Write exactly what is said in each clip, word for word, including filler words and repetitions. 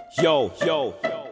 Yo, yo.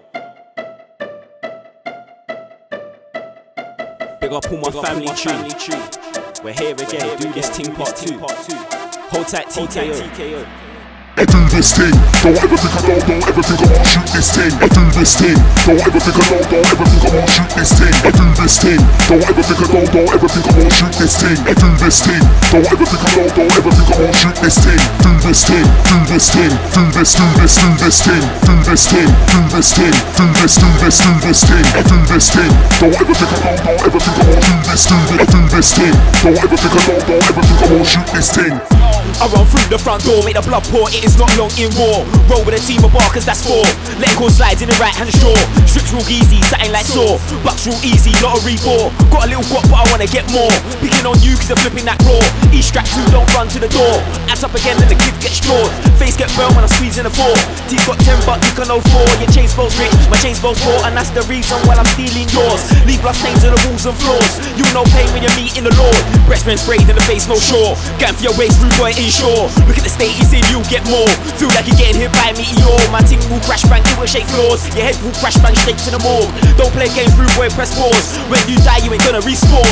Big up all my family tree. We're here again, do this thing part two. Hold tight T K O. I do this thing, don't ever think I don't, don't ever think I won't shoot this thing. I do this thing, don't ever think I don't, don't ever think I won't shoot this thing. I do this thing, don't ever think I don't, don't ever think I won't shoot this thing. I do this thing, don't ever think I don't, don't ever think I won't shoot this thing. Do this thing, do this thing, do this, do this, do this thing, do this thing, do this thing, do this, do this, do this thing. I do this thing, don't ever think I don't, don't ever think I won't do this, do this, I do this thing, don't ever think I don't, don't ever think I won't shoot this thing. I run through the front door, make the blood pour, it is not long in war. Roll with a team of barkers, that's four. Let go slides in the right hand straw. Strips real easy, something like saw. Bucks real easy, not a rebore. Got a little guap but I wanna get more. Picking on you cause you're flipping that raw. Each strap two, don't run to the door. Ads up again and the kid gets straws. Face get burnt when I'm squeezing the four. Teeth got ten but dick on oh four. Your chain spells rich, my chain spells four. And that's the reason why I'm stealing yours. Leave blood stains on the walls and floors. You know pain when you're meeting the Lord. Breast men sprayed in the face, no shore. Gang for your waist, rude boy insure. Look at the state he's in, you'll get more. Feel like you're getting hit by a meteor. My ting will crash bang, it will shake floors. Your head will crash bang straight to the morgue. Don't play games, rude boy, press pause. When you die, you ain't gonna respawn.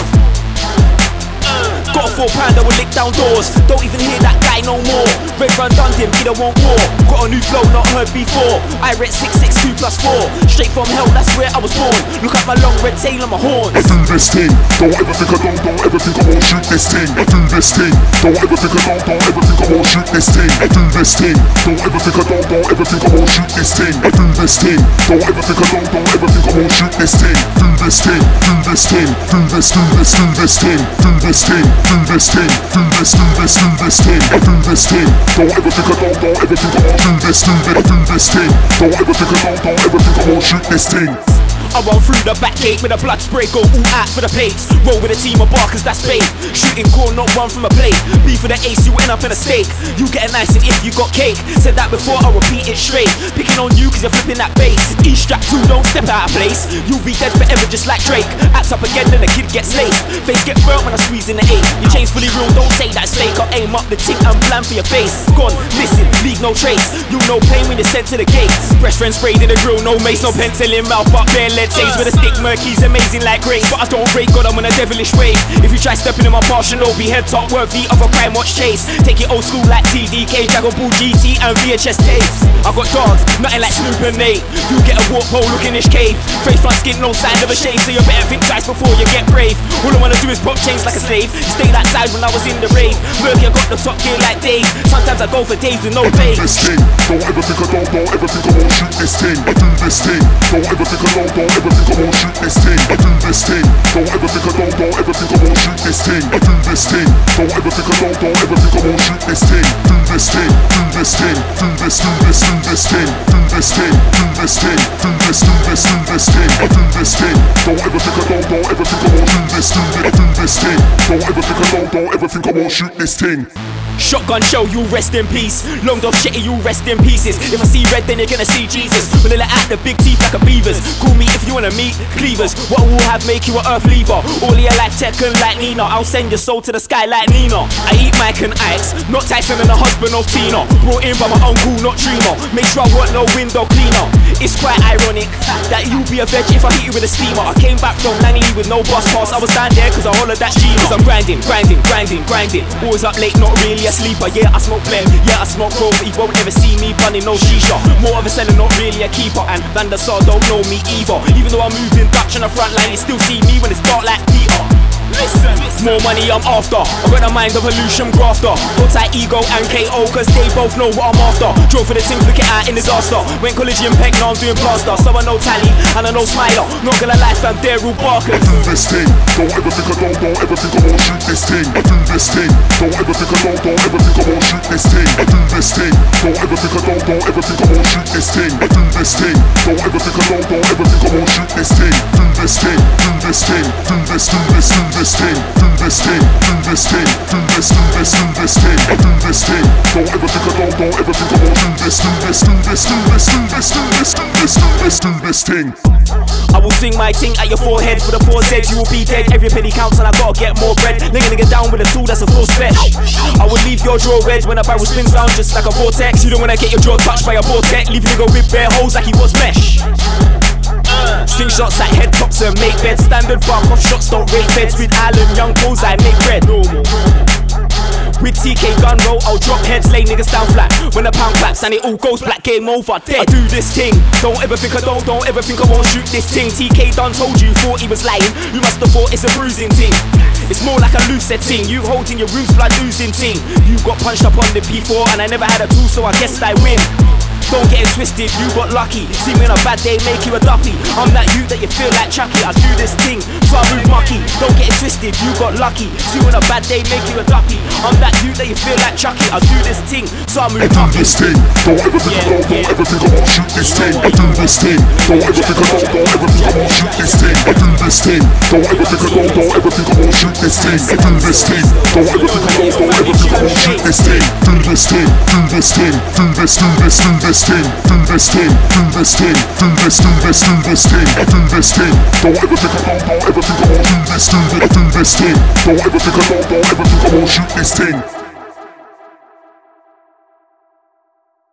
Got a four pound that will lick down doors. Don't even hear that guy no more. Red run done him, he don't want war. Got a new flow not heard before. I read six six two plus four. Straight from hell, that's where I was born. Look at my long red tail and my horns. I do this thing, don't ever think I don't, don't ever think I won't shoot this thing. I do this thing, don't ever think I don't, don't ever think I won't shoot this thing. I do this thing, don't ever think I don't, don't ever think I won't shoot this thing. I do this thing, don't ever think I don't, don't ever think I won't shoot this thing. Do this thing, do this thing, do this, do this, do this thing, do this thing, do this thing, do this, do this, do this thing. I do this thing, don't ever think I don't, don't ever think I won't do this, do this, do this thing. Don't ever think I don't, don't ever think I won't shoot this thing. I run through the back gate with a blood spray, go all out for the plates. Roll with a team of barkers, that's bait. Shooting corn, not one from a plate. Beef for the ace, you end up in a steak. You get a nice and if you got cake. Said that before, I'll repeat it straight. Picking on you cause you're flipping that bass. Each strap two, don't step out of place. You'll be dead forever just like Drake. Acts up again, then the kid gets laced. Face get burnt when I squeeze in the eight. Your chain's fully real, don't say that's fake. I'll aim up the tick and plan for your face. Gone, missing, leave no trace. You know pain when you're sent to the gates. Breast friend sprayed in the grill, no mace, no pencil in mouth, but bare lead says with a stick. Murky's amazing like grace, but I don't break God, I'm on a devilish wave. If you try stepping in my path, you'll be head top worthy of a crime watch chase. Take it old school like T D K, Dragon Ball G T and V H S tapes. I got dogs, nothing like Snoop and Nate. You get a warp hole, look in this cave. Face front skin, no sign of a shade, so you better think twice before you get brave. All I wanna do is pop chains like a slave. You stayed outside when I was in the rave. Murky, I got the top gear like Dave. Sometimes I go for days with no pay. This thing, don't ever think I don't, don't ever think I won't shoot this thing. I do this thing, don't ever think I don't, don't ever think I won't shoot this thing. I do this thing, don't ever think I don't, don't ever think I won't shoot this thing. I do this thing, don't ever think I don't, don't ever think I won't shoot this thing. Do this thing, do this thing, do this, do this, do this thing, do this thing, do this thing, do this, do this, do this thing. I do this thing, don't ever think I don't, don't ever think I won't do this, do this, I do this thing, don't ever think I don't, don't ever think I won't shoot this thing. Shotgun shell, you rest in peace. Long dog shitty, you rest in pieces. If I see red, then you're gonna see Jesus. When they let out the big teeth like a beavers. Call me if you wanna meet cleavers. What will have make you an earth leaver? All your life Tekken like Nina. I'll send your soul to the sky like Nina. I eat Mike and Ike's, not Tyson and the husband of Tina. Brought in by my uncle, not Trina. Make sure I want no window cleaner. It's quite ironic that you be a veg if I hit you with a steamer. I came back from Lanny with no bus pass. I was down there cause I hollered that Gina. I'm grinding, grinding, grinding, grinding. Always up late, not really a sleeper. Yeah, I smoke blem, yeah, I smoke roll, but you won't ever see me bunning no shisha. More of a seller, not really a keeper. And Van der Sar don't know me either. Even though I'm moving Dutch on the front line, you still see me when it's dark like Peter. Listen, more money I'm after. I got the mind of a Lucian grafter. Hold tight ego and K O cause they both know what I'm after. Drove for the team, flick it out in disaster. Went college in Peck, now I'm doing plaster. So I know Tally and I know Smiler. Not gonna lie fam, they're all barkers. I do this thing, don't ever think I don't, don't ever think I won't shoot this thing. I do this thing, don't ever think I don't, don't ever think I won't shoot this thing. I do this thing, don't ever think I don't, don't ever think I won't shoot this thing. I do this thing, don't ever think I don't, don't ever think I won't shoot this thing. Do this thing, do this thing, do this, do this, do this thing. Do this thing, do this thing, do this, do this, do this thing. I do this thing, don't ever think I don't, don't ever think I won't do this, do this, do this, do this, do this, do this, do this, do this, do this thing. I will sing my ting at your forehead. For the four Z's, you will be dead. Every penny counts and I gotta get more bread. Nigga nigga down with a tool, that's a full special. I will leave your jaw red when a barrel spins round just like a vortex. You don't wanna get your jaw touched by a vortex. Leave a nigga with bare holes like he was mesh. Sing shots at head tops and make beds. Standard bark off shots, don't rate beds. With Alan Young pose, I make bread. With T K gun roll, I'll drop heads, lay niggas down flat. When the pound claps and it all goes black, game over, dead. I do this thing, don't ever think I don't, don't ever think I won't shoot this thing. T K done told you, thought he was lying. You must have thought it's a bruising thing. It's more like a lucid thing, you holding your roots, blood losing thing. You got punched up on the P four and I never had a tool, so I guess I win. Don't get it twisted, you got lucky. See me on a bad day, make you a duppy. I'm that you that you feel like Chucky. I do this thing, so I move mucky. Don't get it twisted, you got lucky. See me on a bad day, make you a duppy. I'm that you that you feel like Chucky. I do this thing, so I move mucky. I do this thing, don't ever think I don't, don't ever think I won't shoot this thing. I do this thing, don't ever think I don't, don't ever think I won't shoot this thing. I do this thing, don't ever think I don't, don't ever think I won't shoot this thing. I do this thing, don't ever think I don't, don't ever think I won't shoot this thing. Do this thing, do this thing, do this, do this, do this thing, do this thing, do this thing, do this, do this, do this thing. I do this thing, don't ever think I don't, don't ever think I won't do this, do this, I do this thing, don't ever think I don't, don't ever think I won't shoot this thing.